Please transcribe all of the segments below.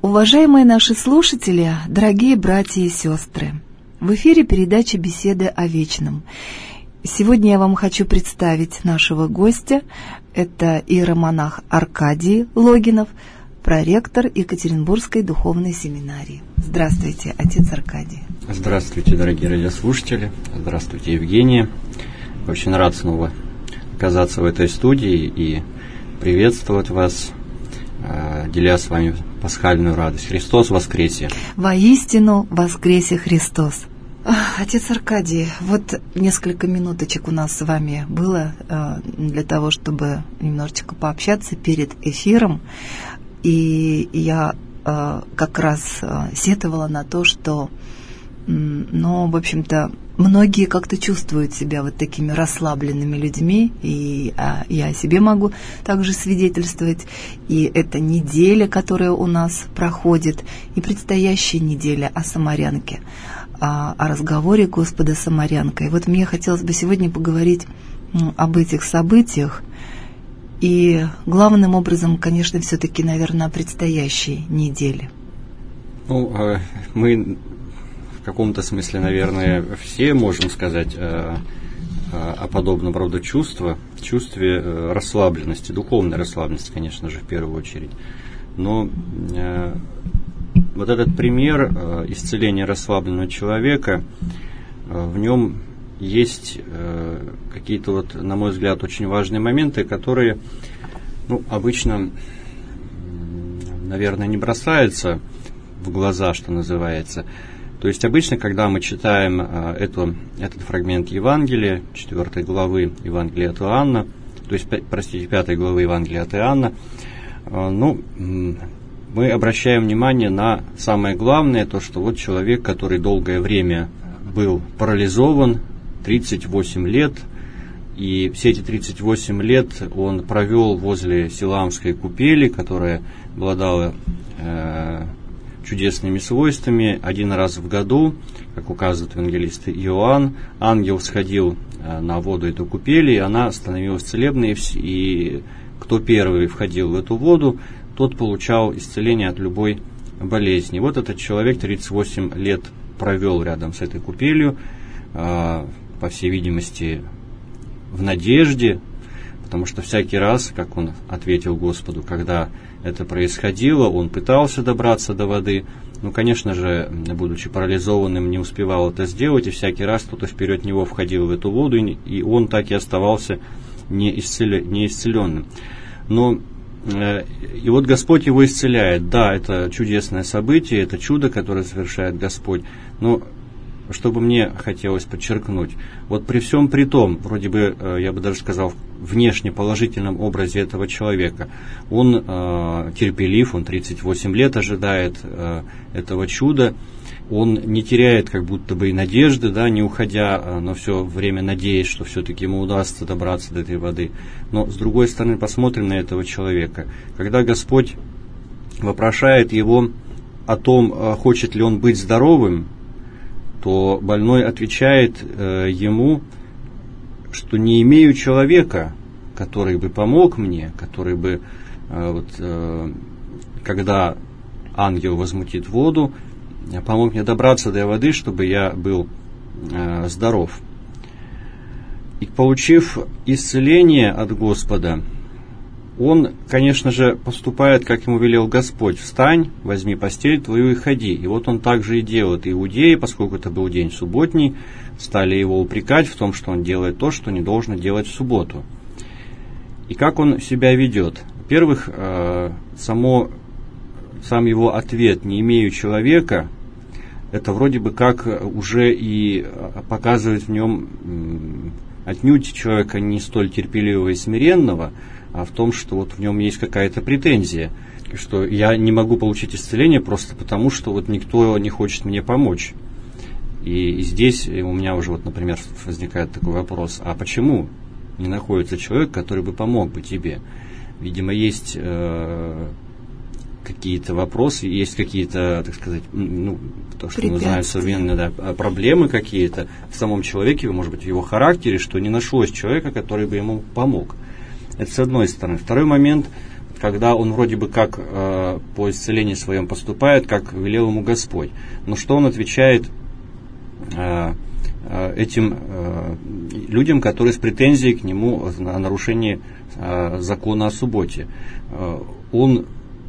Уважаемые наши слушатели, дорогие братья и сестры, в эфире передача «Беседы о вечном». Сегодня я вам хочу представить нашего гостя. Это иеромонах Аркадий Логинов, проректор Екатеринбургской духовной семинарии. Здравствуйте, отец Аркадий. Здравствуйте, дорогие радиослушатели. Здравствуйте, Евгения. Очень рад снова оказаться в этой студии и приветствовать вас, деля с вами пасхальную радость. Христос воскресе! Воистину воскресе Христос! Отец Аркадий, вот несколько минуточек у нас с вами было для того, чтобы немножечко пообщаться перед эфиром. И я как раз сетовала на то, что, в общем-то, многие как-то чувствуют себя вот такими расслабленными людьми, и я о себе могу также свидетельствовать. И эта неделя, которая у нас проходит, и предстоящая неделя о Самарянке, о разговоре Господа с Самарянкой. Вот мне хотелось бы сегодня поговорить об этих событиях, и главным образом, конечно, все-таки, наверное, о предстоящей неделе. Мы в каком-то смысле, наверное, все можем сказать о подобном рода чувстве расслабленности, духовной расслабленности, конечно же, в первую очередь. Но вот этот пример исцеления расслабленного человека, в нем есть какие-то, на мой взгляд, очень важные моменты, которые, обычно, наверное, не бросаются в глаза, что называется. То есть обычно, когда мы читаем этот фрагмент Евангелия, 4 главы Евангелия от Иоанна, то есть, 5 главы Евангелия от Иоанна, мы обращаем внимание на самое главное, то, что вот человек, который долгое время был парализован, 38 лет, и все эти 38 лет он провел возле Силаамской купели, которая обладала чудесными свойствами. Один раз в году, как указывает евангелист Иоанн, ангел сходил на воду этой купели, и она становилась целебной, и кто первый входил в эту воду, тот получал исцеление от любой болезни. Вот этот человек 38 лет провел рядом с этой купелью, по всей видимости, в надежде, потому что всякий раз, как он ответил Господу, когда это происходило, он пытался добраться до воды, конечно же, будучи парализованным, не успевал это сделать, и всякий раз кто-то вперед него входил в эту воду, и он так и оставался неисцеленным. И вот Господь его исцеляет. Да, это чудесное событие, это чудо, которое совершает Господь. Но что бы мне хотелось подчеркнуть, вот при всем при том, вроде бы, я бы даже сказал, внешне положительном образе этого человека, он терпелив, он 38 лет ожидает этого чуда, он не теряет как будто бы и надежды, не уходя, но все время надеясь, что все-таки ему удастся добраться до этой воды. Но с другой стороны, посмотрим на этого человека. Когда Господь вопрошает его о том, хочет ли он быть здоровым, то больной отвечает ему, что не имею человека, который бы помог мне, который бы, когда ангел возмутит воду, помог мне добраться до воды, чтобы я был здоров. И получив исцеление от Господа, он, конечно же, поступает, как ему велел Господь: «Встань, возьми постель твою и ходи». И вот он также и делает. Иудеи, поскольку это был день субботний, стали его упрекать в том, что он делает то, что не должно делать в субботу. И как он себя ведет? Во-первых, сам его ответ «не имею человека», это вроде бы как уже и показывает в нем отнюдь человека не столь терпеливого и смиренного, а в том, что вот в нем есть какая-то претензия, что я не могу получить исцеление просто потому, что вот никто не хочет мне помочь. И здесь у меня уже, например, возникает такой вопрос: а почему не находится человек, который бы помог бы тебе? Видимо, есть какие-то вопросы, есть какие-то, так сказать, то, что мы называем современные проблемы какие-то в самом человеке, может быть, в его характере, что не нашлось человека, который бы ему помог. Это с одной стороны. Второй момент, когда он вроде бы как по исцелению своем поступает, как велел ему Господь. Но что он отвечает этим людям, которые с претензией к нему на нарушение закона о субботе? Он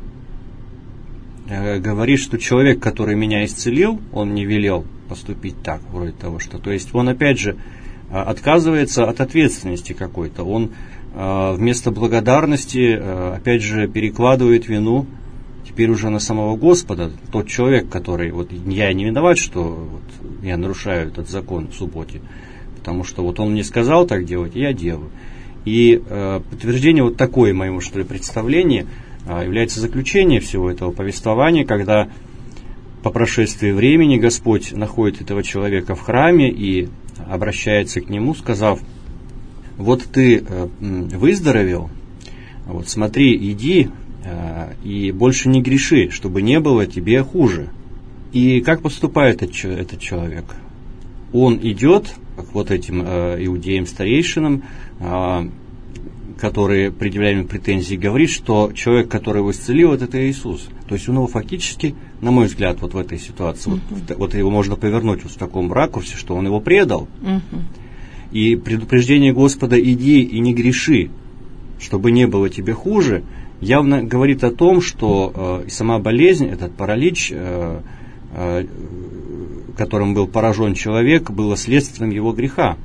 говорит, что человек, который меня исцелил, он мне велел поступить так, вроде того, что... То есть он опять же отказывается от ответственности какой-то. Он вместо благодарности опять же перекладывает вину теперь уже на самого Господа. Тот человек, который... Вот я не виноват, что вот я нарушаю этот закон в субботе, потому что вот он мне сказал так делать, и я делаю. И подтверждение вот такое моему, что ли, представление является заключение всего этого повествования, когда по прошествии времени Господь находит этого человека в храме и обращается к нему, сказав: вот ты выздоровел, вот смотри, иди и больше не греши, чтобы не было тебе хуже. И как поступает этот человек? Он идет к вот этим иудеям-старейшинам, которые предъявляют ему претензии, говорит, что человек, который его исцелил, это Иисус. То есть он его фактически, на мой взгляд, вот в этой ситуации, вот его можно повернуть вот в таком ракурсе, что он его предал. И предупреждение Господа: иди и не греши, чтобы не было тебе хуже, явно говорит о том, что сама болезнь, этот паралич, которым был поражен человек, было следствием его греха.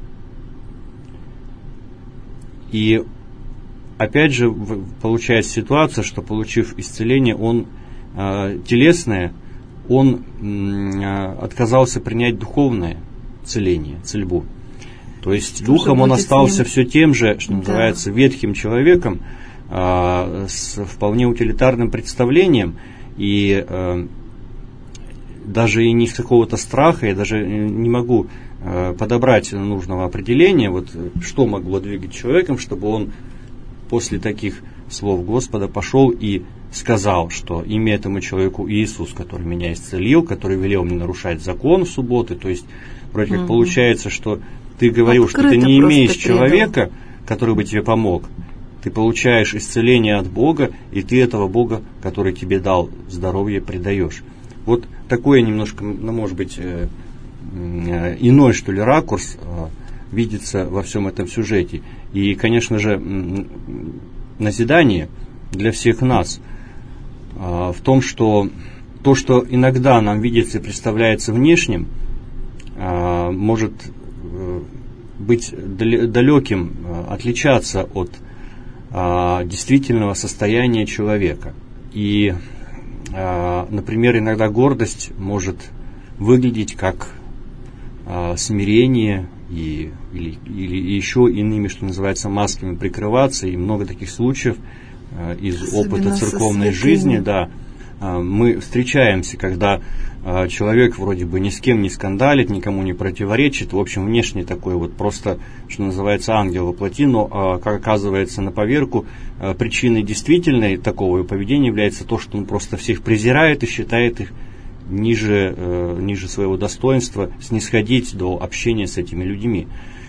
И опять же получается ситуация, что, получив исцеление, он телесное, он отказался принять духовное целение, цельбу. То есть духом он остался все тем же, что называется, ветхим человеком, с вполне утилитарным представлением, и даже и не с какого-то страха, я даже не могу подобрать нужного определения, вот что могло двигать человеком, чтобы он после таких слов Господа пошел и сказал, что имя этому человеку Иисус, который меня исцелил, который велел мне нарушать закон в субботы. То есть вроде как получается, что ты говорил, открыто, что ты не имеешь человека, который бы тебе помог. Ты получаешь исцеление от Бога, и ты этого Бога, который тебе дал здоровье, предаешь. Вот такой немножко, ну, может быть, иной, что ли, ракурс видится во всем этом сюжете. И, конечно же, назидание для всех нас в том, что то, что иногда нам видится и представляется внешним, может быть далеким, отличаться от действительного состояния человека. И, например, иногда гордость может выглядеть как смирение или еще иными, что называется, масками прикрываться, и много таких случаев из особенно опыта церковной жизни, да, мы встречаемся, когда человек вроде бы ни с кем не скандалит, никому не противоречит, в общем, внешне такой вот просто, что называется, ангел во плоти, но, как оказывается, на поверку причиной действительной такого поведения является то, что он просто всех презирает и считает их ниже своего достоинства, снисходить до общения с этими людьми.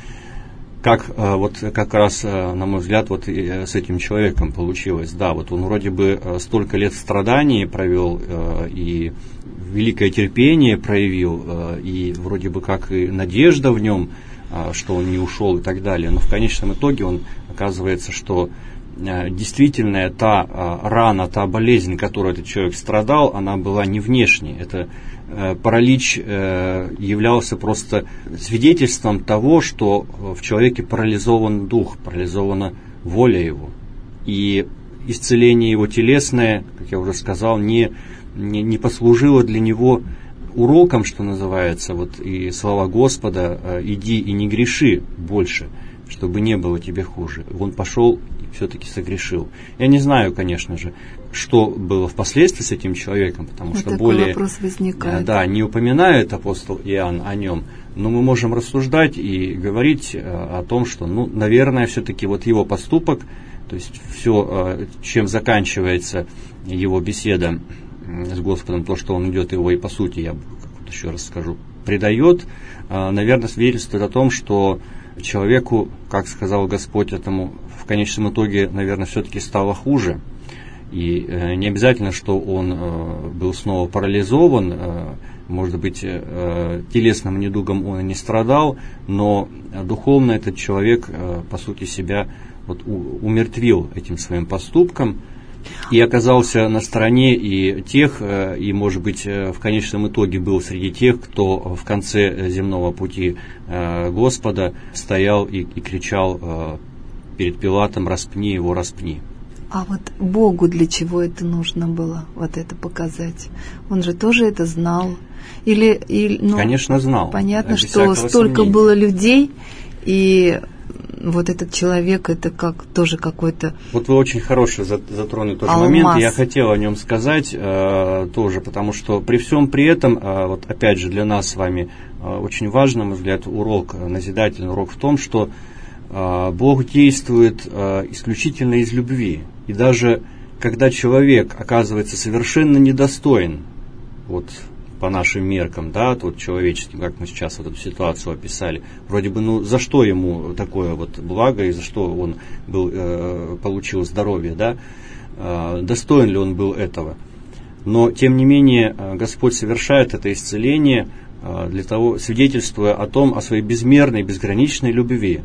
Как раз, на мой взгляд, вот с этим человеком получилось. Да, вот он вроде бы столько лет страданий провел и великое терпение проявил, и вроде бы как и надежда в нем, что он не ушел и так далее. Но в конечном итоге оказывается, что действительно та рана, та болезнь, которой этот человек страдал, она была не внешней. Это паралич являлся просто свидетельством того, что в человеке парализован дух, парализована воля его. И исцеление его телесное, как я уже сказал, не послужило для него уроком, что называется, вот и слова Господа: иди и не греши больше, чтобы не было тебе хуже. Он пошел и все-таки согрешил. Я не знаю, конечно же, что было впоследствии с этим человеком, потому что более вопрос возникает. Да, не упоминает апостол Иоанн о нем, но мы можем рассуждать и говорить о том, что, наверное, все-таки вот его поступок, то есть все, чем заканчивается его беседа с Господом, то, что он идет его и по сути, я еще раз скажу, предает, наверное, свидетельствует о том, что человеку, как сказал Господь, этому в конечном итоге, наверное, все-таки стало хуже. И не обязательно, что он был снова парализован, может быть, телесным недугом он и не страдал, но духовно этот человек, по сути, себя вот умертвил этим своим поступком и оказался на стороне и тех, и, может быть, в конечном итоге был среди тех, кто в конце земного пути Господа стоял и кричал перед Пилатом: «Распни его, распни». А вот Богу для чего это нужно было, вот это показать? Он же тоже это знал? Конечно, знал. Понятно, что столько было людей, и вот этот человек, это как тоже какой-то... Вот вы очень хороший затронули тоже алмаз. Момент, я хотел о нем сказать тоже, потому что при всем при этом, вот опять же для нас с вами очень важный, на мой взгляд, урок, назидательный урок в том, что Бог действует исключительно из любви. И даже когда человек оказывается совершенно недостоин, вот по нашим меркам, да, вот человеческим, как мы сейчас вот эту ситуацию описали, вроде бы, за что ему такое вот благо и за что он получил здоровье, да, достоин ли он был этого. Но, тем не менее, Господь совершает это исцеление для того, свидетельствуя о своей безмерной, безграничной любви,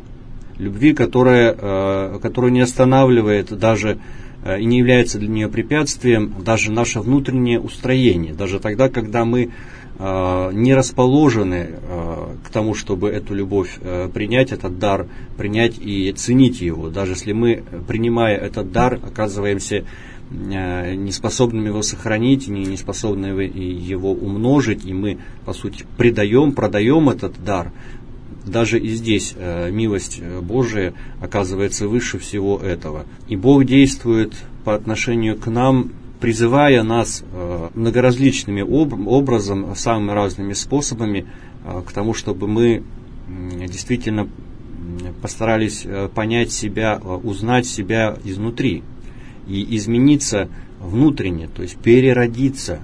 которая не останавливает даже и не является для нее препятствием даже наше внутреннее устроение, даже тогда, когда мы не расположены к тому, чтобы эту любовь принять, этот дар, принять и ценить его, даже если мы, принимая этот дар, оказываемся неспособными его сохранить, неспособными его умножить, и мы, по сути, продаем этот дар. Даже и здесь милость Божия оказывается выше всего этого. И Бог действует по отношению к нам, призывая нас многоразличными образом, самыми разными способами к тому, чтобы мы действительно постарались понять себя, узнать себя изнутри и измениться внутренне, то есть переродиться.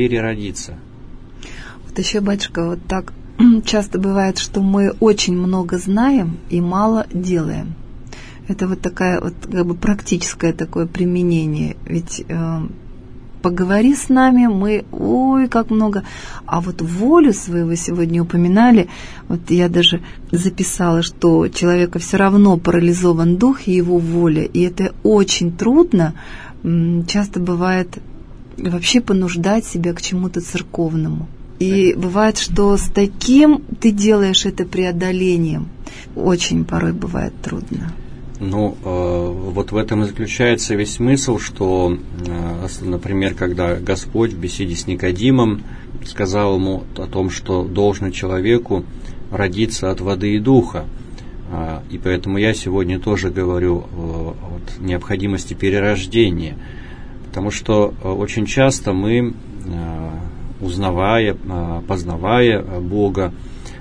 Вот еще, батюшка, вот так часто бывает, что мы очень много знаем и мало делаем. Это вот такая вот как бы практическое такое применение. Ведь поговори с нами, мы, ой, как много. А вот волю своего сегодня упоминали. Вот я даже записала, что человека все равно парализован дух и его воля. И это очень трудно. Часто бывает вообще понуждать себя к чему-то церковному. И бывает, что с таким ты делаешь это преодолением. Очень порой бывает трудно. Вот в этом и заключается весь смысл, что, например, когда Господь в беседе с Никодимом сказал ему о том, что должно человеку родиться от воды и духа. И поэтому я сегодня тоже говорю о необходимости перерождения. Потому что очень часто мы, узнавая, познавая Бога,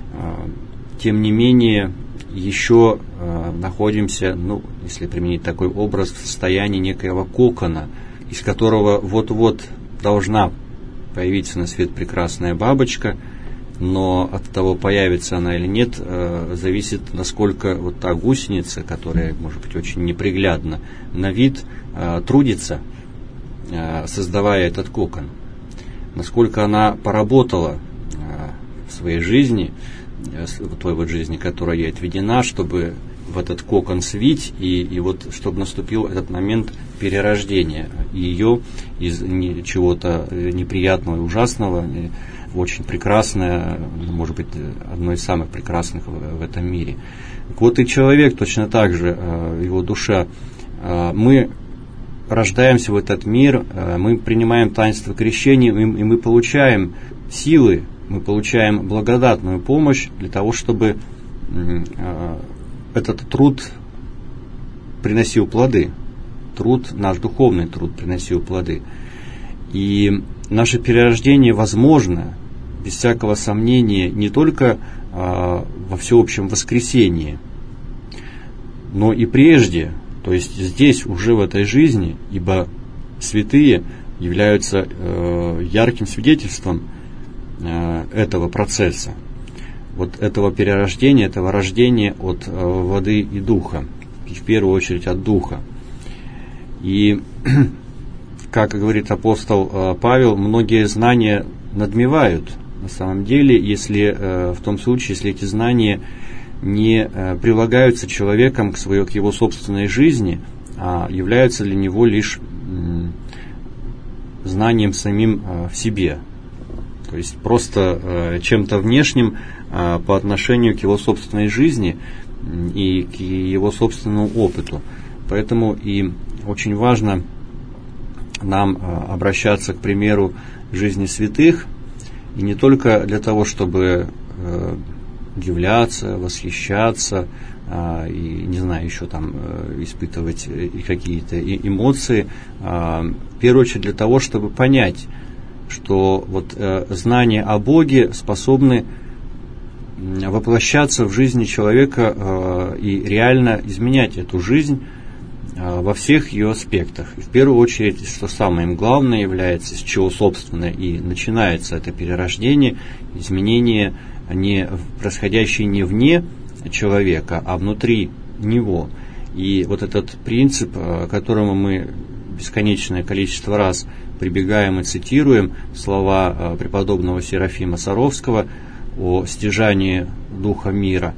тем не менее еще находимся, если применить такой образ, в состоянии некоего кокона, из которого вот-вот должна появиться на свет прекрасная бабочка, но от того, появится она или нет, зависит, насколько вот та гусеница, которая, может быть, очень неприглядна на вид, трудится, создавая этот кокон. Насколько она поработала в своей жизни, в той вот жизни, которая ей отведена, чтобы в этот кокон свить, и вот чтобы наступил этот момент перерождения ее из чего-то неприятного и ужасного в очень прекрасное, может быть, одно из самых прекрасных в этом мире. Так вот и человек точно так же, его душа, мы рождаемся в этот мир, мы принимаем таинство крещения, и мы получаем силы, мы получаем благодатную помощь для того, чтобы этот труд приносил плоды. Наш духовный труд приносил плоды. И наше перерождение возможно, без всякого сомнения, не только во всеобщем воскресении, но и прежде, то есть здесь, уже в этой жизни, ибо святые являются ярким свидетельством этого процесса, вот этого перерождения, этого рождения от воды и духа, и в первую очередь от духа. И как говорит апостол Павел, многие знания надмевают. На самом деле, если в том случае, если эти знания не прилагаются человеком к его собственной жизни, а являются для него лишь знанием самим в себе. То есть просто чем-то внешним по отношению к его собственной жизни и к его собственному опыту. Поэтому и очень важно нам обращаться к примеру жизни святых, и не только для того, чтобы удивляться, восхищаться, и, не знаю, еще там испытывать и какие-то эмоции, в первую очередь для того, чтобы понять, что вот знания о Боге способны воплощаться в жизни человека и реально изменять эту жизнь во всех ее аспектах. И в первую очередь, что самое главное является, с чего, собственно, и начинается это перерождение, изменение, происходящее не вне человека, а внутри него. И вот этот принцип, к которому мы бесконечное количество раз прибегаем и цитируем слова преподобного Серафима Саровского о стяжании духа мира,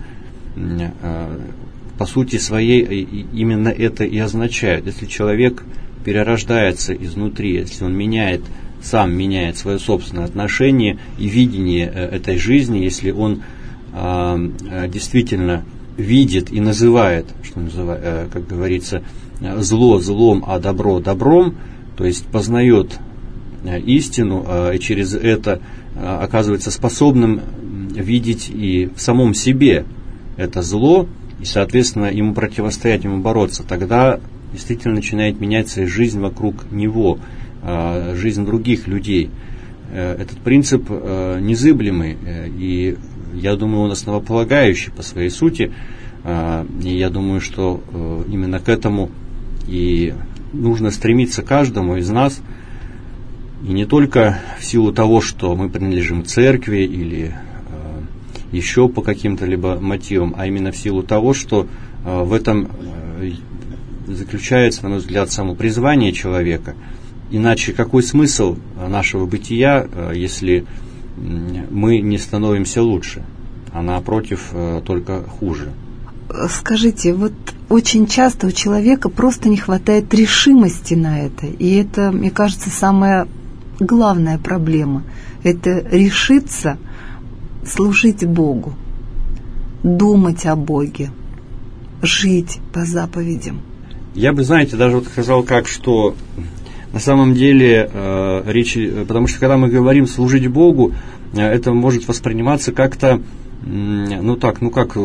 по сути своей именно это и означает. Если человек перерождается изнутри, если он сам меняет свое собственное отношение и видение этой жизни, если он действительно видит и называет, как говорится, зло злом, а добро добром, то есть познает истину и через это оказывается способным видеть и в самом себе это зло, и, соответственно, ему противостоять, ему бороться, тогда действительно начинает меняться и жизнь вокруг него, жизнь других людей. Этот принцип незыблемый, и я думаю, он основополагающий по своей сути, и я думаю, что именно к этому и нужно стремиться каждому из нас, и не только в силу того, что мы принадлежим церкви или еще по каким-то либо мотивам, а именно в силу того, что в этом заключается, на мой взгляд, само призвание человека. Иначе какой смысл нашего бытия, если мы не становимся лучше, а напротив только хуже? Скажите, вот очень часто у человека просто не хватает решимости на это, и это, мне кажется, самая главная проблема. Это решиться служить Богу, думать о Боге, жить по заповедям. Я бы, знаете, даже вот сказал что на самом деле речь, потому что когда мы говорим служить Богу, это может восприниматься как-то, как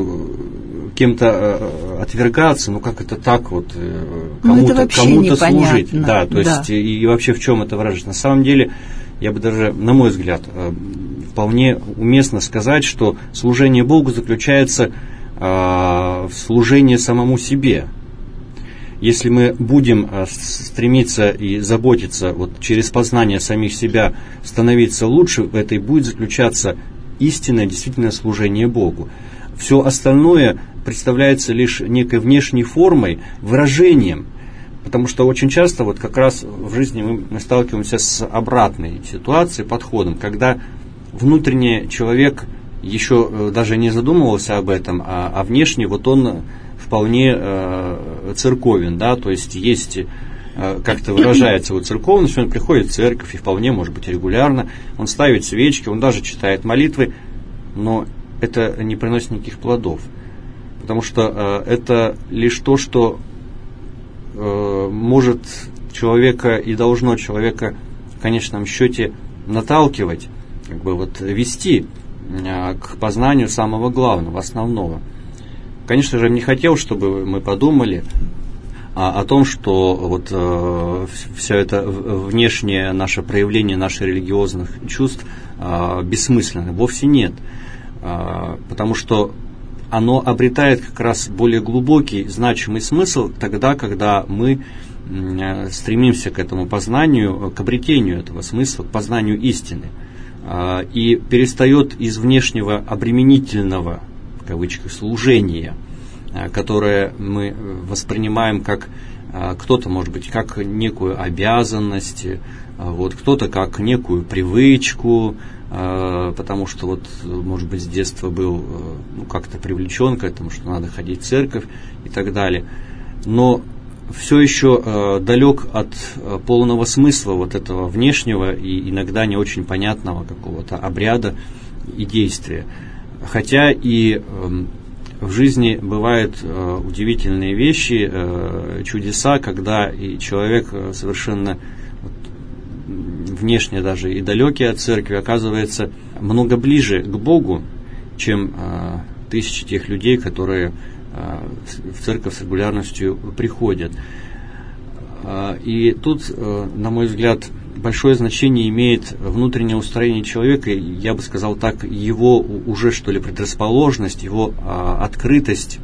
кем-то отвергаться, как это так вот кому-то служить. Да, то есть и вообще в чем это выражается. На самом деле, я бы даже, на мой взгляд, вполне уместно сказать, что служение Богу заключается в служении самому себе. Если мы будем стремиться и заботиться через познание самих себя становиться лучше, в это и будет заключаться истинное, действительное служение Богу. Все остальное представляется лишь некой внешней формой, выражением, потому что очень часто как раз в жизни мы сталкиваемся с обратной ситуацией, подходом, когда внутренний человек еще даже не задумывался об этом, а внешне он вполне церковен, да, то есть как-то выражается церковность, он приходит в церковь и вполне, может быть, регулярно, он ставит свечки, он даже читает молитвы, но это не приносит никаких плодов, потому что это лишь то, что может человека и должно человека в конечном счете наталкивать, вести к познанию самого главного, основного. Конечно же, не хотел, чтобы мы подумали о том, что все это внешнее наше проявление наших религиозных чувств бессмысленно. Вовсе нет. Потому что оно обретает как раз более глубокий, значимый смысл тогда, когда мы стремимся к этому познанию, к обретению этого смысла, к познанию истины. И перестает из внешнего обременительного, в кавычках, служения, которое мы воспринимаем как кто-то, может быть, как некую обязанность, вот, кто-то как некую привычку, потому что, вот, может быть, с детства был как-то привлечен к этому, что надо ходить в церковь и так далее. Но все еще далек от полного смысла вот этого внешнего и иногда не очень понятного какого-то обряда и действия. Хотя и в жизни бывают удивительные вещи, чудеса, когда и человек совершенно внешне даже и далекий от церкви оказывается много ближе к Богу, чем тысячи тех людей, которые в церковь с регулярностью приходят. И тут, на мой взгляд, большое значение имеет внутреннее устроение человека, я бы сказал так, его уже, что ли, предрасположенность, его открытость,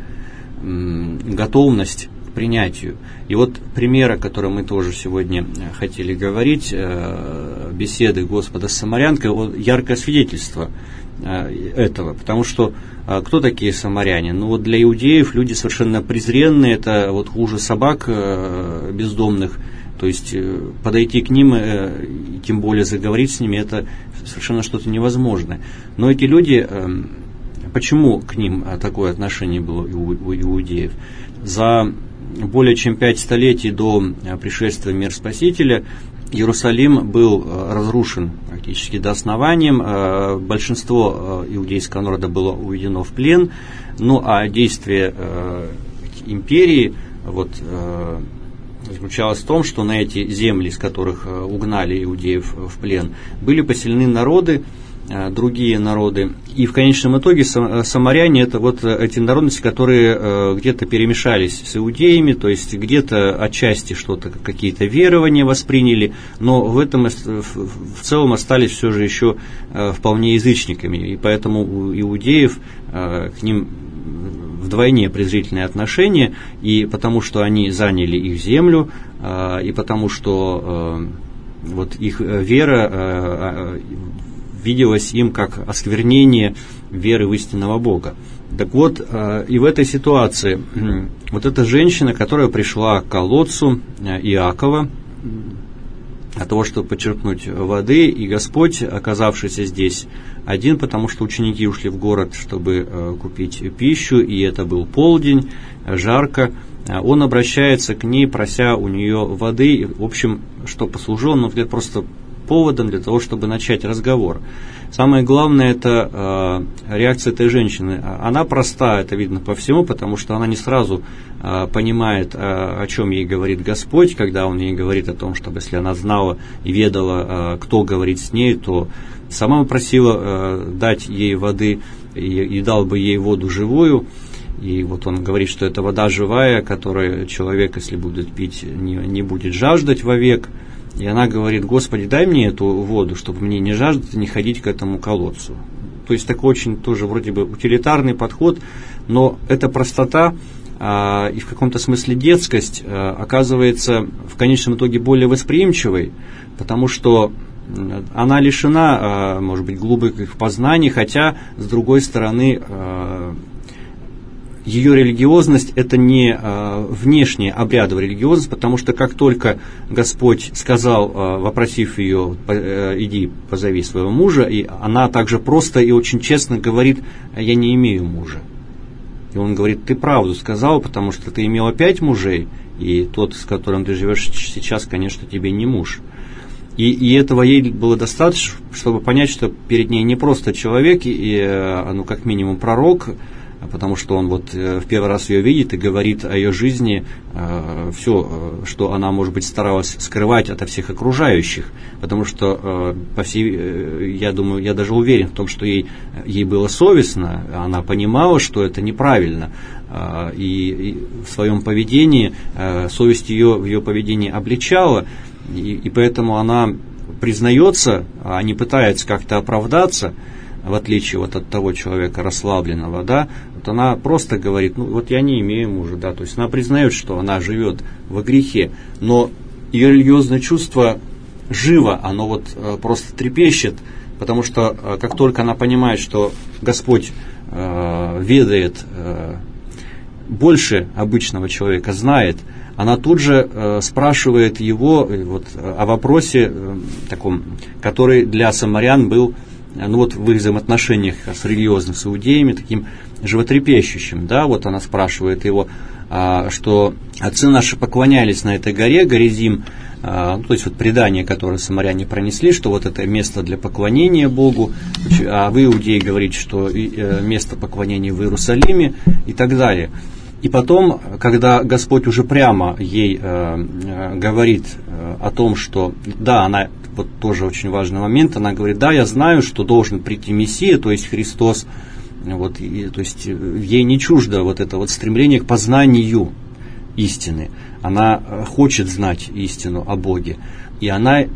готовность к принятию. И вот пример, о котором мы тоже сегодня хотели говорить, беседы Господа с самарянкой, яркое свидетельство этого, потому что кто такие самаряне? Ну вот для иудеев люди совершенно презренные, это вот хуже собак бездомных. То есть подойти к ним, тем более заговорить с ними, это совершенно что-то невозможное. Но эти люди, почему к ним такое отношение было у иудеев? За более чем 5 столетий до пришествия в мир Спасителя Иерусалим был разрушен практически до основания. Большинство иудейского народа было уведено в плен. Ну а действие империи заключалось в том, что на эти земли, с которых угнали иудеев в плен, были поселены народы, другие народы. И в конечном итоге самаряне – это вот эти народности, которые где-то перемешались с иудеями, то есть где-то отчасти что-то, какие-то верования восприняли, но в этом в целом остались все же еще вполне язычниками. И поэтому у иудеев к ним вдвойне презрительное отношение, и потому что они заняли их землю, и потому что вот их вера виделась им как осквернение веры в истинного Бога. Так вот, и в этой ситуации вот эта женщина, которая пришла к колодцу Иакова для того, чтобы почерпнуть воды, и Господь, оказавшийся здесь один, потому что ученики ушли в город, чтобы купить пищу, и это был полдень, жарко, он обращается к ней, прося у нее воды, в общем, что послужило, но где-то просто поводом для того, чтобы начать разговор. Самое главное, это реакция этой женщины. Она проста, это видно по всему, потому что она не сразу понимает, о чем ей говорит Господь, когда Он ей говорит о том, чтобы если она знала и ведала, кто говорит с ней, то сама просила дать ей воды и дал бы ей воду живую. И вот он говорит, что это вода живая, которую человек, если будет пить, не будет жаждать вовек. И она говорит: Господи, дай мне эту воду, чтобы мне не жаждать и не ходить к этому колодцу. То есть такой очень тоже вроде бы утилитарный подход, но эта простота и в каком-то смысле детскость оказывается в конечном итоге более восприимчивой, потому что она лишена, может быть, глубоких познаний, хотя, с другой стороны, ее религиозность – это не внешняя обрядовая религиозность, потому что как только Господь сказал, вопросив ее: иди, позови своего мужа, и она также просто и очень честно говорит: я не имею мужа. И он говорит: ты правду сказал, потому что ты имела 5 мужей, и тот, с которым ты живешь сейчас, конечно, тебе не муж. И этого ей было достаточно, чтобы понять, что перед ней не просто человек, как минимум пророк, потому что он вот в первый раз ее видит и говорит о ее жизни все, что она, может быть, старалась скрывать ото всех окружающих, потому что я думаю, я даже уверен в том, что ей было совестно, она понимала, что это неправильно, и в своем поведении совесть ее в ее поведении обличала, и поэтому она признается, а не пытается как-то оправдаться, в отличие вот от того человека расслабленного, да, вот она просто говорит: я не имею мужа, да, то есть она признает, что она живет во грехе, но ее религиозное чувство живо, оно просто трепещет, потому что как только она понимает, что Господь ведает больше обычного человека, знает она тут же спрашивает его вот о вопросе таком, который для самарян был, ну вот в их взаимоотношениях с религиозными, с иудеями, таким животрепещущим, да, вот она спрашивает его, что отцы наши поклонялись на этой горе, Горизим, то есть вот предание, которое самаряне пронесли, что вот это место для поклонения Богу, а вы, иудеи, говорите, что место поклонения в Иерусалиме и так далее. И потом, когда Господь уже прямо ей говорит о том, что, да, она, вот тоже очень важный момент, она говорит, да, я знаю, что должен прийти Мессия, то есть Христос, вот, то есть ей не чуждо вот это вот стремление к познанию истины. Она хочет знать истину о Боге. И она,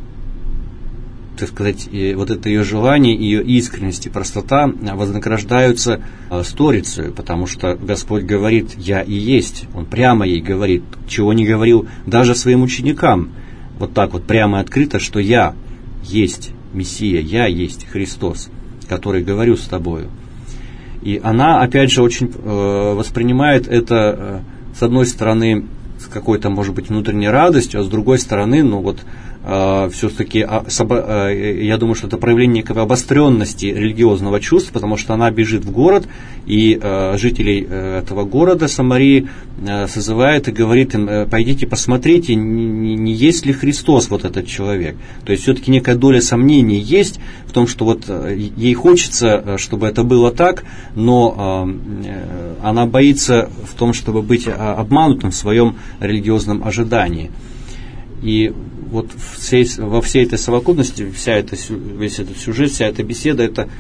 так сказать, вот это ее желание, ее искренность и простота вознаграждаются сторицей, потому что Господь говорит, я и есть. Он прямо ей говорит, чего не говорил даже своим ученикам. Вот так вот прямо и открыто, что я есть Мессия, я есть Христос, который говорю с тобою. И она, опять же, очень воспринимает это, с одной стороны, с какой-то, может быть, внутренней радостью, а с другой стороны, ну вот, все-таки, я думаю, что это проявление некой обостренности религиозного чувства, потому что она бежит в город, и жителей этого города, Самарии, созывает и говорит им, пойдите посмотрите, не есть ли Христос вот этот человек. То есть все-таки некая доля сомнений есть в том, что вот ей хочется, чтобы это было так, но она боится в том, чтобы быть обманутым в своем религиозном ожидании. И вот во всей этой совокупности, весь этот сюжет, вся эта беседа, это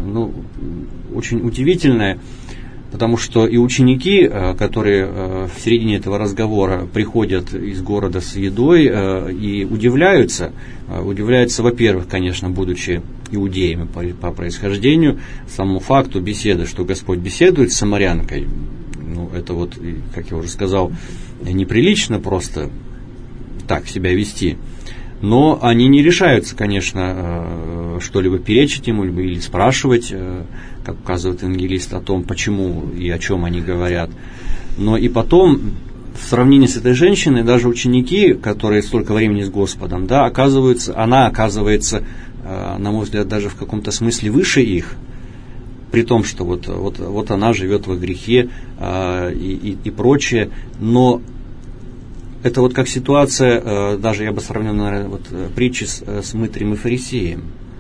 очень удивительное, потому что и ученики, которые в середине этого разговора приходят из города с едой, и удивляются, во-первых, конечно, будучи иудеями по происхождению, самому факту беседы, что Господь беседует с самарянкой, это вот, как я уже сказал, неприлично просто так себя вести. Но они не решаются, конечно, что-либо перечить ему или спрашивать, как указывает евангелист, о том, почему и о чем они говорят. Но и потом, в сравнении с этой женщиной, даже ученики, которые столько времени с Господом, да, она оказывается, на мой взгляд, даже в каком-то смысле выше их, при том, что вот она живет во грехе и прочее, но это вот как ситуация, даже я бы сравнил, наверное, вот притчи с мытарем и фарисеем.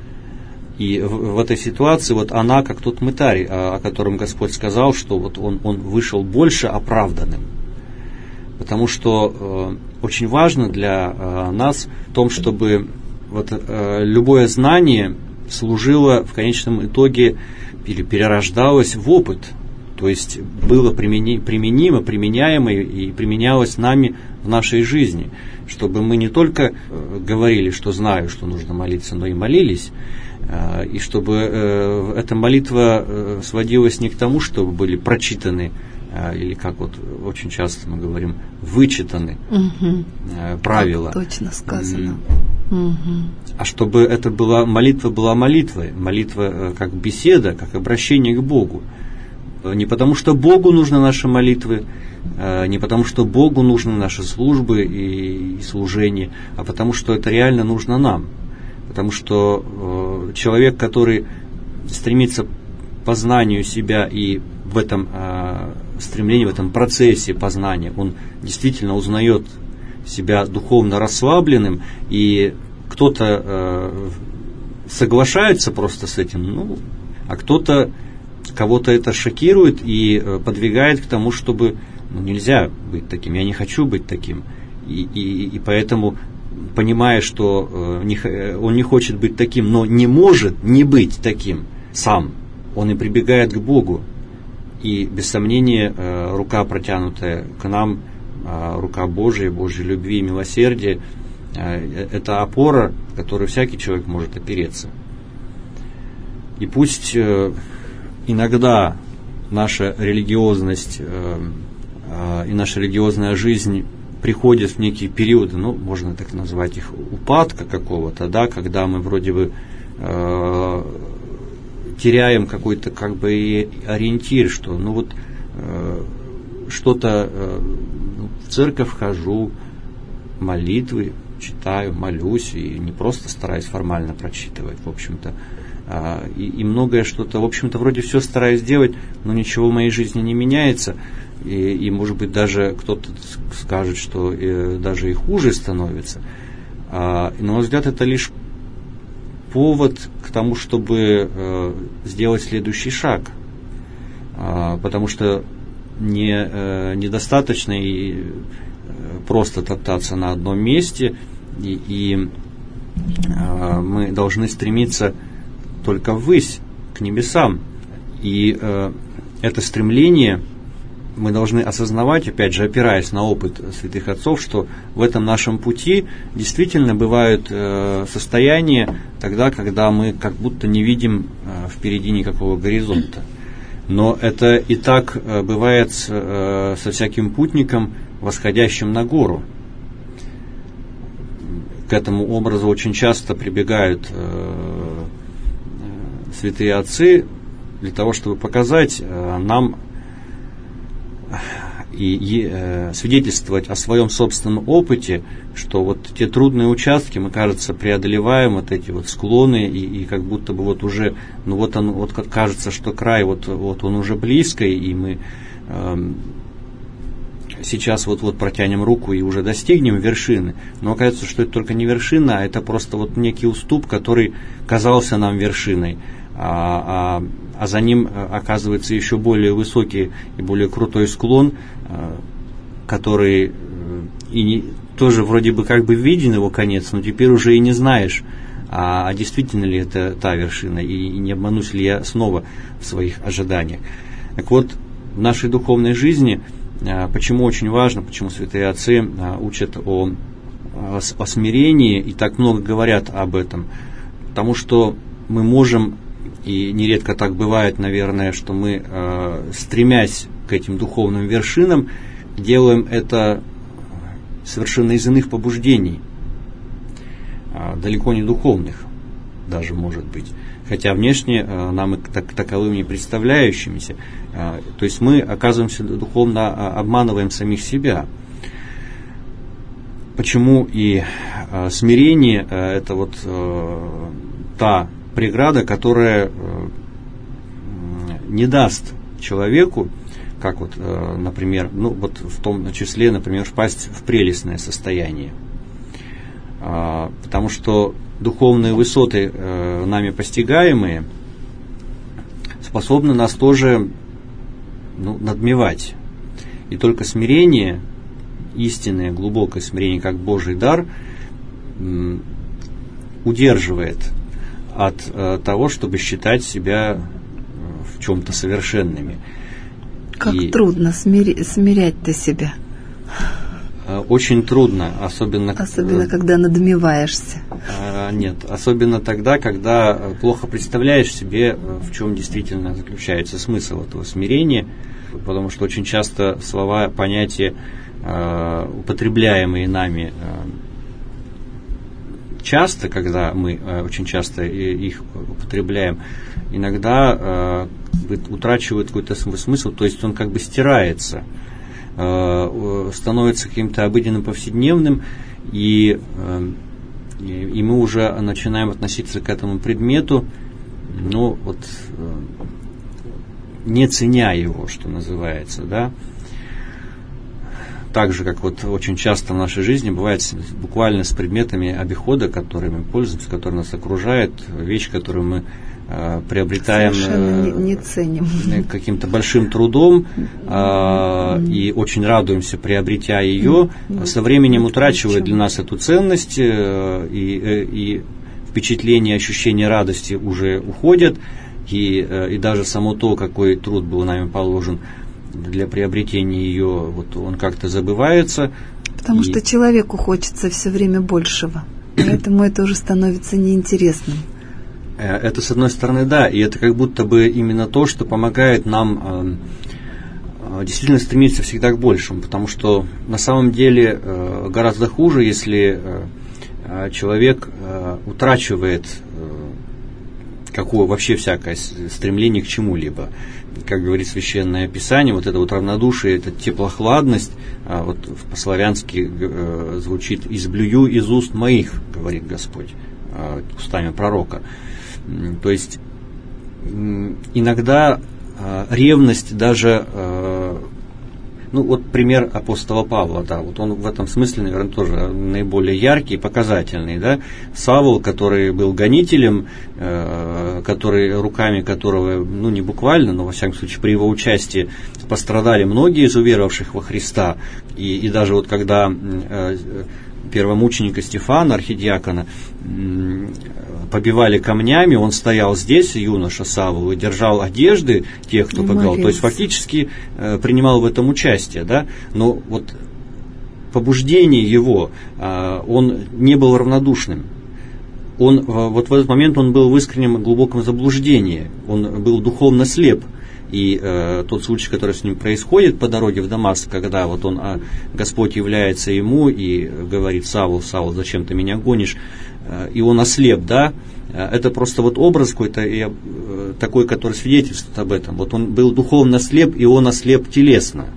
И в этой ситуации вот она, как тот мытарь, о котором Господь сказал, что вот он вышел больше оправданным. Потому что очень важно для нас в том, чтобы вот любое знание служило в конечном итоге или перерождалось в опыт. То есть было применимо, применяемо и применялось нами в нашей жизни, чтобы мы не только говорили, что знаю, что нужно молиться, но и молились, и чтобы эта молитва сводилась не к тому, чтобы были прочитаны, или как вот очень часто мы говорим, вычитаны правила. Точно сказано. А чтобы это молитва была молитвой, молитва как беседа, как обращение к Богу. Не потому, что Богу нужны наши молитвы, не потому, что Богу нужны наши службы и служения, а потому, что это реально нужно нам. Потому что человек, который стремится к познанию себя и в этом стремлении, в этом процессе познания, он действительно узнает себя духовно расслабленным, и кто-то соглашается просто с этим, а кого-то это шокирует и подвигает к тому, чтобы нельзя быть таким, я не хочу быть таким. И поэтому, понимая, что он не хочет быть таким, но не может не быть таким сам, он и прибегает к Богу. И без сомнения рука, протянутая к нам, рука Божия, Божьей любви и милосердия, это опора, в которую всякий человек может опереться. И пусть иногда наша религиозность и наша религиозная жизнь приходит в некие периоды, можно так назвать их, упадка какого-то, да, когда мы вроде бы теряем какой-то как бы ориентир, что что-то в церковь хожу, молитвы читаю, молюсь, и не просто стараюсь формально прочитывать, в общем-то, и многое что-то, в общем-то, вроде все стараюсь делать, но ничего в моей жизни не меняется, и может быть, даже кто-то скажет, что даже и хуже становится. На мой взгляд, это лишь повод к тому, чтобы сделать следующий шаг, потому что недостаточно и просто топтаться на одном месте, и мы должны стремиться только ввысь, к небесам. И это стремление мы должны осознавать, опять же, опираясь на опыт святых отцов, что в этом нашем пути действительно бывают состояния тогда, когда мы как будто не видим впереди никакого горизонта. Но это и так бывает со всяким путником, восходящим на гору. К этому образу очень часто прибегают святые отцы для того, чтобы показать нам и свидетельствовать о своем собственном опыте, что вот те трудные участки мы, кажется, преодолеваем, вот эти вот склоны, и как будто бы вот уже, ну вот он, вот кажется, что край вот он уже близко, и мы сейчас вот протянем руку и уже достигнем вершины. Но оказывается, что это только не вершина, а это просто вот некий уступ, который казался нам вершиной. А за ним оказывается еще более высокий и более крутой склон, который тоже вроде бы как бы виден его конец, но теперь уже и не знаешь, а действительно ли это та вершина, и не обманусь ли я снова в своих ожиданиях. Так вот, в нашей духовной жизни, почему очень важно, почему святые отцы учат о смирении и так много говорят об этом, потому что мы можем, и нередко так бывает, наверное, что мы, стремясь к этим духовным вершинам, делаем это совершенно из иных побуждений, далеко не духовных даже, может быть, хотя внешне нам и таковым не представляющимися. То есть мы, оказываемся, духовно обманываем самих себя. Почему и смирение – это вот та преграда, которая не даст человеку, как вот, например, ну вот в том числе, например, впасть в прелестное состояние. Потому что духовные высоты, нами постигаемые, способны нас тоже надмевать. И только смирение, истинное, глубокое смирение, как Божий дар, удерживает от того, чтобы считать себя в чем-то совершенными. Как трудно смирять-то себя. Очень трудно, особенно когда надмеваешься. Нет, особенно тогда, когда плохо представляешь себе, в чем действительно заключается смысл этого смирения, потому что очень часто слова, понятия, употребляемые нами часто, когда мы очень часто их употребляем, иногда утрачивают какой-то свой смысл, то есть он как бы стирается, становится каким-то обыденным, повседневным, и мы уже начинаем относиться к этому предмету, не ценя его, что называется, да. Так же, как вот очень часто в нашей жизни бывает буквально с предметами обихода, которыми мы пользуемся, которые нас окружают, вещь, которую мы приобретаем не ценим. Каким-то большим трудом и очень радуемся, приобретя ее, со временем утрачивает для нас эту ценность, и впечатления, ощущения радости уже уходят, и даже само то, какой труд был нами положен для приобретения ее, вот он как-то забывается. Потому что человеку хочется все время большего, поэтому это уже становится неинтересным. Это, с одной стороны, да, и это как будто бы именно то, что помогает нам действительно стремиться всегда к большему, потому что на самом деле гораздо хуже, если человек утрачивает какое вообще всякое стремление к чему-либо. Как говорит Священное Писание, вот это вот равнодушие, эта теплохладность, вот по-славянски звучит «изблюю из уст моих», говорит Господь устами пророка. То есть иногда ревность даже, ну вот пример апостола Павла, да, вот он в этом смысле, наверное, тоже наиболее яркий, показательный, да. Савл, который был гонителем, руками которого, ну не буквально, но во всяком случае при его участии пострадали многие из уверовавших во Христа, и даже вот когда первомученика Стефана, архидиакона, побивали камнями, он стоял здесь, юноша Савл, и держал одежды тех, кто побивал. То есть фактически принимал в этом участие, да? Но вот побуждение его, он не был равнодушным. Вот в этот момент он был в искреннем глубоком заблуждении, он был духовно слеп. И тот случай, который с ним происходит по дороге в Дамаск, когда вот Господь является ему и говорит: Савл, Савл, зачем ты меня гонишь? И он ослеп, да? Это просто вот образ какой-то такой, который свидетельствует об этом. Вот он был духовно слеп, и он ослеп телесно.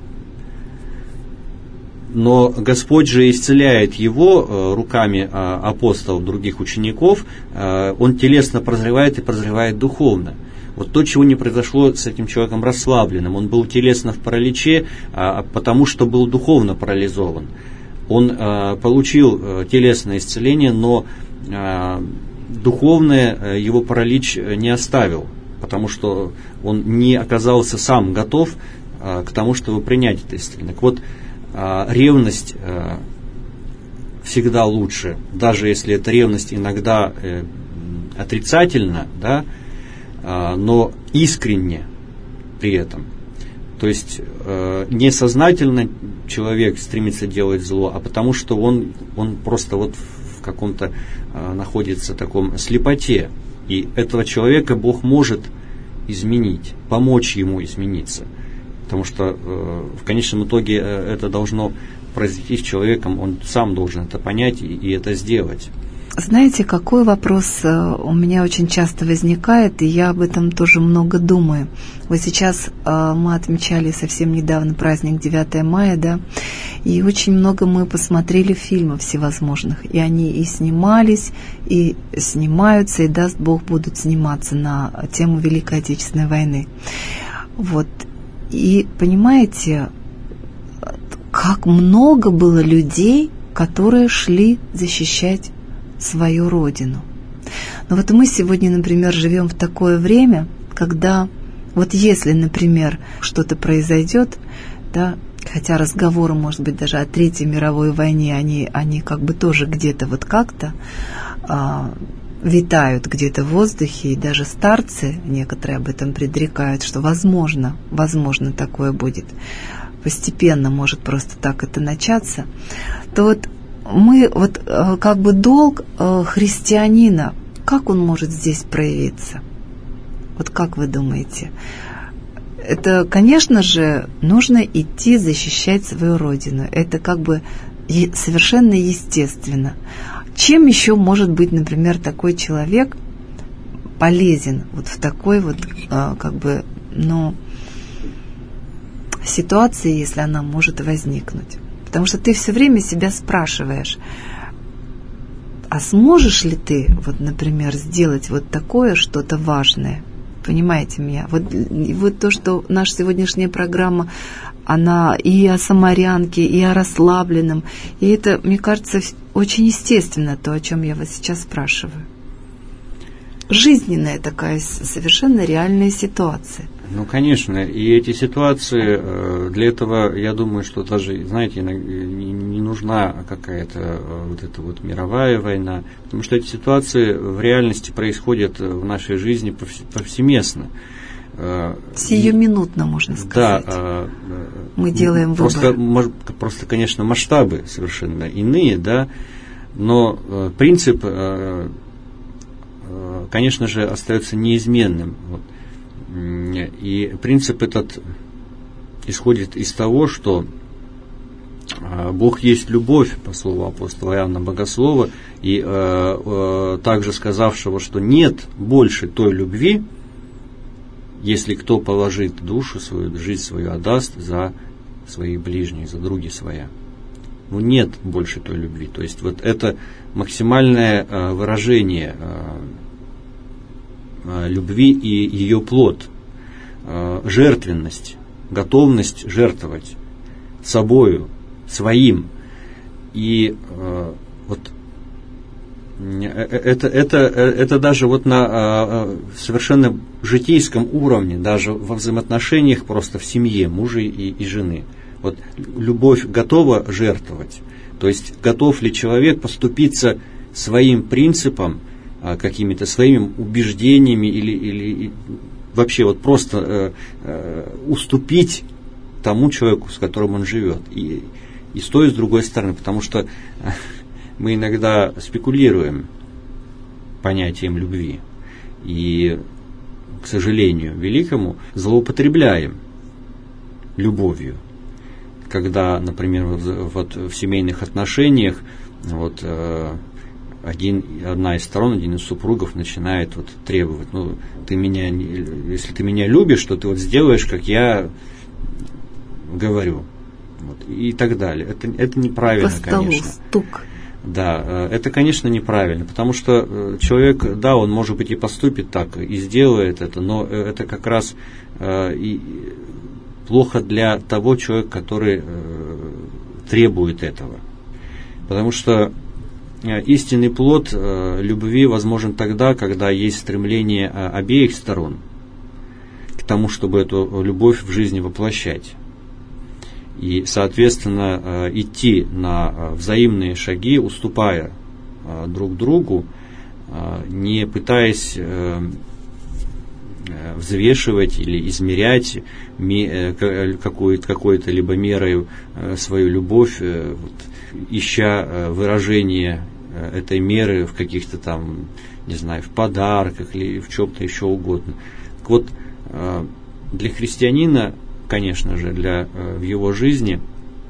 Но Господь же исцеляет его руками апостолов, других учеников. Он телесно прозревает и прозревает духовно. Вот то, чего не произошло с этим человеком расслабленным. Он был телесно в параличе, потому что был духовно парализован. Он получил телесное исцеление, но духовное его паралич не оставил, потому что он не оказался сам готов к тому, чтобы принять это исцеление. Так вот, ревность всегда лучше, даже если эта ревность иногда отрицательна, да, но искренне при этом. То есть несознательно человек стремится делать зло, а потому что он просто вот в каком-то находится таком слепоте. И этого человека Бог может изменить, помочь ему измениться. Потому что в конечном итоге это должно произойти с человеком, он сам должен это понять и это сделать. Знаете, какой вопрос у меня очень часто возникает, и я об этом тоже много думаю. Вот сейчас мы отмечали совсем недавно праздник 9 мая, да, и очень много мы посмотрели фильмов всевозможных, и они и снимались, и снимаются, и, даст Бог, будут сниматься на тему Великой Отечественной войны. Вот, и понимаете, как много было людей, которые шли защищать свою родину. Но вот мы сегодня, например, живем в такое время, когда вот если, например, что-то произойдет, да, хотя разговоры, может быть, даже о Третьей мировой войне, они как бы тоже где-то вот как-то витают где-то в воздухе, и даже старцы некоторые об этом предрекают, что возможно такое будет. Постепенно может просто так это начаться. То вот мы, вот как бы долг христианина, как он может здесь проявиться? Вот как вы думаете? Это, конечно же, нужно идти защищать свою родину. Это как бы совершенно естественно. Чем еще может быть, например, такой человек полезен вот в такой вот как бы, ну, ситуации, если она может возникнуть? Потому что ты все время себя спрашиваешь, а сможешь ли ты, вот, например, сделать вот такое что-то важное? Понимаете меня? Вот то, что наша сегодняшняя программа, она и о самарянке, и о расслабленном. И это, мне кажется, очень естественно, то, о чем я вас сейчас спрашиваю. Жизненная такая совершенно реальная ситуация. Ну, конечно, и эти ситуации, для этого, я думаю, что даже, знаете, не нужна какая-то вот эта вот мировая война, потому что эти ситуации в реальности происходят в нашей жизни повсеместно. Сиюминутно, можно сказать. Да, мы делаем выбор. Просто, конечно, масштабы совершенно иные, да, но принцип, конечно же, остается неизменным. И принцип этот исходит из того, что Бог есть любовь, по слову апостола Иоанна Богослова, и также сказавшего, что нет больше той любви, если кто положит душу свою, жизнь свою отдаст за своих ближних, за други своя. Ну, нет больше той любви. То есть вот это максимальное выражение любви и ее плод, жертвенность, готовность жертвовать собою, своим. И вот это даже вот на совершенно житейском уровне, даже во взаимоотношениях просто в семье мужа и жены. Вот любовь готова жертвовать, то есть готов ли человек поступиться своим принципам, какими-то своими убеждениями или вообще вот просто уступить тому человеку, с которым он живет, и с той, и с другой стороны, потому что мы иногда спекулируем понятием любви и, к сожалению, великому, злоупотребляем любовью. Когда, например, вот в семейных отношениях вот, одна из сторон, один из супругов начинает вот требовать, ну, если ты меня любишь, то ты вот сделаешь, как я говорю. Вот, и так далее. Это неправильно, по столу, конечно. Стук. Да, это, конечно, неправильно, потому что человек, да, он, может быть, и поступит так, и сделает это, но это как раз и плохо для того человека, который требует этого. Потому что истинный плод любви возможен тогда, когда есть стремление обеих сторон к тому, чтобы эту любовь в жизни воплощать. И, соответственно, идти на взаимные шаги, уступая друг другу, не пытаясь взвешивать или измерять какой-то либо мерой свою любовь, вот, ища выражение этой меры в каких-то там, не знаю, в подарках или в чем-то еще угодно. Так вот, для христианина, конечно же, в его жизни,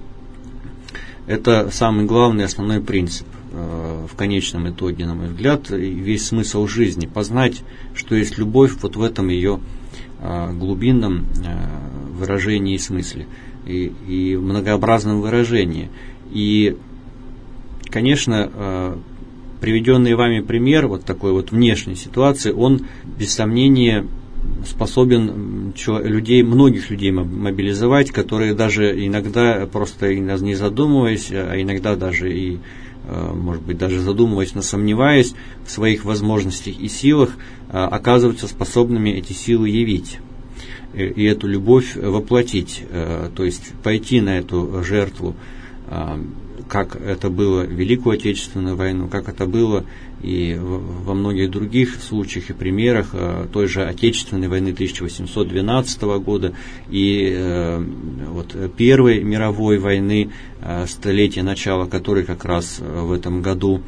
это самый главный, основной принцип в конечном итоге, на мой взгляд, и весь смысл жизни. Познать, что есть любовь вот в этом ее глубинном выражении и смысле, и многообразном выражении. И, конечно, приведенный вами пример вот такой вот внешней ситуации, он, без сомнения, способен многих людей мобилизовать, которые даже иногда, просто не задумываясь, а иногда даже и, может быть, даже задумываясь, но сомневаясь в своих возможностях и силах, оказываются способными эти силы явить и эту любовь воплотить, то есть пойти на эту жертву, как это было в Великую Отечественную войну, как это было и во многих других случаях и примерах той же Отечественной войны 1812 года и вот Первой мировой войны, столетия начала которой как раз в этом году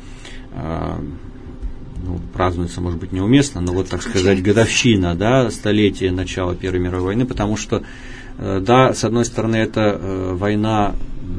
празднуется, может быть, неуместно, но вот, так сказать, годовщина, да, столетия начала Первой мировой войны, потому что, да, с одной стороны, эта война,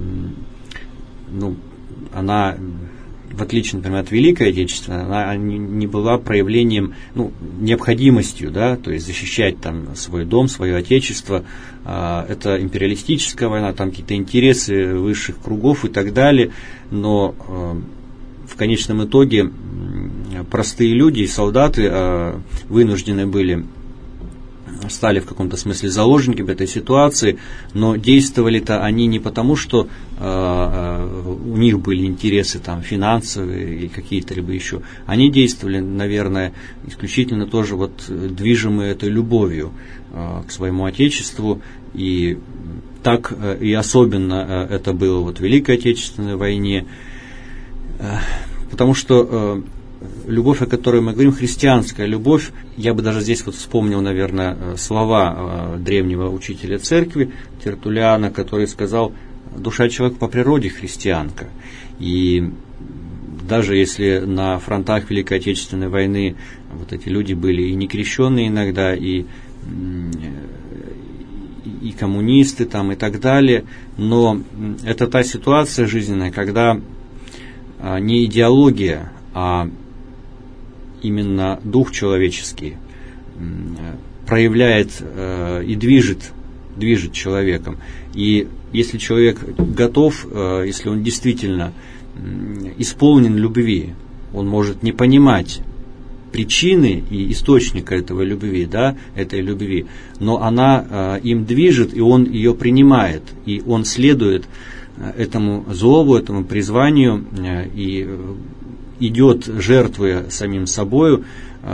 она, в отличие, например, от Великой Отечественной, она не была проявлением, необходимостью, да, то есть защищать там свой дом, свое отечество. Это империалистическая война, там какие-то интересы высших кругов и так далее, но в конечном итоге простые люди и солдаты вынуждены стали в каком-то смысле заложниками этой ситуации, но действовали-то они не потому, что у них были интересы там финансовые и какие-то либо еще. Они действовали, наверное, исключительно тоже вот движимые этой любовью к своему отечеству, и так и особенно это было вот в Великой Отечественной войне, потому что любовь, о которой мы говорим, христианская любовь, я бы даже здесь вот вспомнил, наверное, слова древнего учителя церкви Тертуллиана, который сказал: душа человека по природе христианка. И даже если на фронтах Великой Отечественной войны вот эти люди были и некрещенные иногда, и и коммунисты там, и так далее, но это та ситуация жизненная, когда не идеология, а именно дух человеческий проявляет и движет человеком. И если человек готов, если он действительно исполнен любви, он может не понимать причины и источника этой любви, но она им движет, и он ее принимает, и он следует этому зову, этому призванию, и идет, жертвуя самим собою,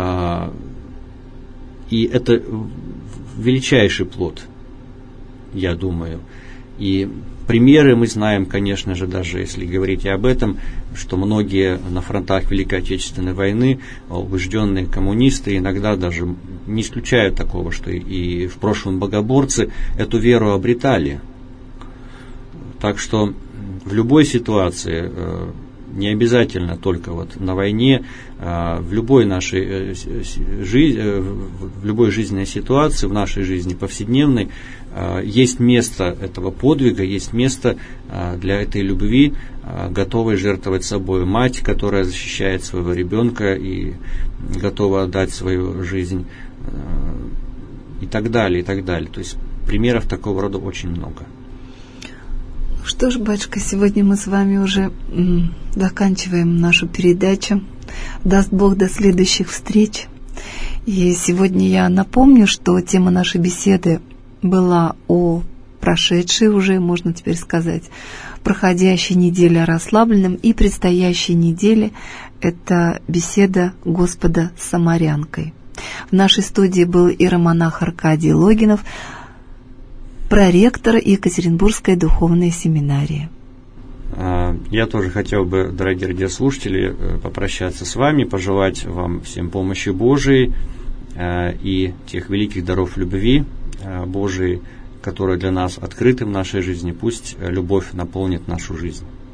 и это величайший плод, я думаю. И примеры мы знаем, конечно же, даже если говорить об этом, что многие на фронтах Великой Отечественной войны, убежденные коммунисты, иногда даже не исключают такого, что и в прошлом богоборцы эту веру обретали. Так что в любой ситуации, не обязательно только вот на войне, в любой нашей в любой жизненной ситуации, в нашей жизни повседневной, есть место этого подвига, есть место для этой любви, готовой жертвовать собой. Мать, которая защищает своего ребенка и готова отдать свою жизнь, и так далее, и так далее. То есть примеров такого рода очень много. Что ж, батюшка, сегодня мы с вами уже заканчиваем нашу передачу. Даст Бог, до следующих встреч. И сегодня я напомню, что тема нашей беседы была о прошедшей уже, можно теперь сказать, проходящей неделе о расслабленном, и предстоящей неделе это беседа Господа с самарянкой. В нашей студии был иеромонах Аркадий Логинов, проректор Екатеринбургской духовной семинарии. Я тоже хотел бы, дорогие радиослушатели, попрощаться с вами, пожелать вам всем помощи Божией и тех великих даров любви Божией, которые для нас открыты в нашей жизни. Пусть любовь наполнит нашу жизнь.